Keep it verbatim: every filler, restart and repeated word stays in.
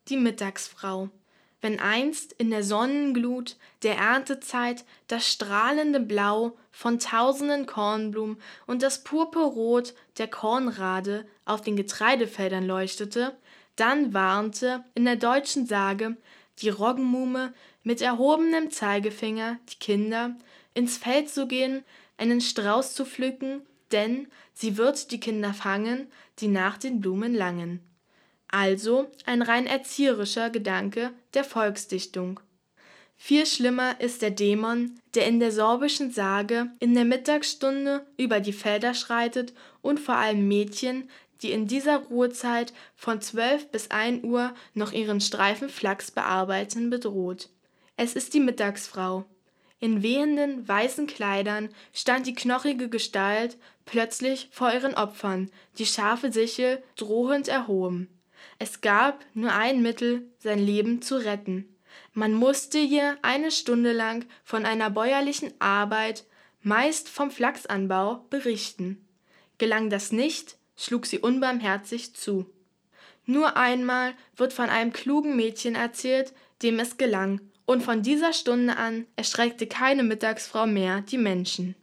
die Mittagsfrau. Wenn einst in der Sonnenglut der Erntezeit das strahlende Blau von tausenden Kornblumen und das Purpurrot der Kornrade auf den Getreidefeldern leuchtete, dann warnte in der deutschen Sage die Roggenmuhme mit erhobenem Zeigefinger die Kinder, ins Feld zu gehen, einen Strauß zu pflücken, denn sie wird die Kinder fangen, die nach den Blumen langen. Also ein rein erzieherischer Gedanke der Volksdichtung. Viel schlimmer ist der Dämon, der in der sorbischen Sage in der Mittagsstunde über die Felder schreitet und vor allem Mädchen, die in dieser Ruhezeit von zwölf bis ein Uhr noch ihren Streifen Flachs bearbeiten, bedroht. Es ist die Mittagsfrau. In wehenden, weißen Kleidern stand die knochige Gestalt plötzlich vor ihren Opfern, die scharfe Sichel drohend erhoben. Es gab nur ein Mittel, sein Leben zu retten. Man musste ihr eine Stunde lang von einer bäuerlichen Arbeit, meist vom Flachsanbau, berichten. Gelang das nicht, schlug sie unbarmherzig zu. Nur einmal wird von einem klugen Mädchen erzählt, dem es gelang, und von dieser Stunde an erschreckte keine Mittagsfrau mehr die Menschen.